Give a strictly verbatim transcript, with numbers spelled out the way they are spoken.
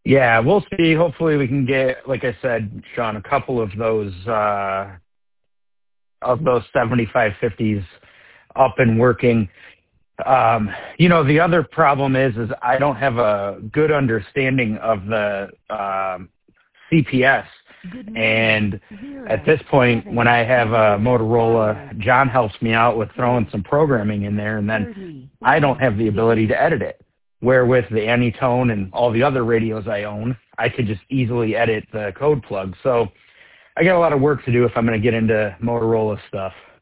Yeah, we'll see. Hopefully we can get, like I said, Sean, a couple of those uh, of those seventy-five fifties up and working. Um, you know, the other problem is, is I don't have a good understanding of the um, C P S. And at this point, when I have a Motorola, John helps me out with throwing some programming in there, and then I don't have the ability to edit it. Where with the Anytone and all the other radios I own, I could just easily edit the code plug. So I got a lot of work to do if I'm going to get into Motorola stuff.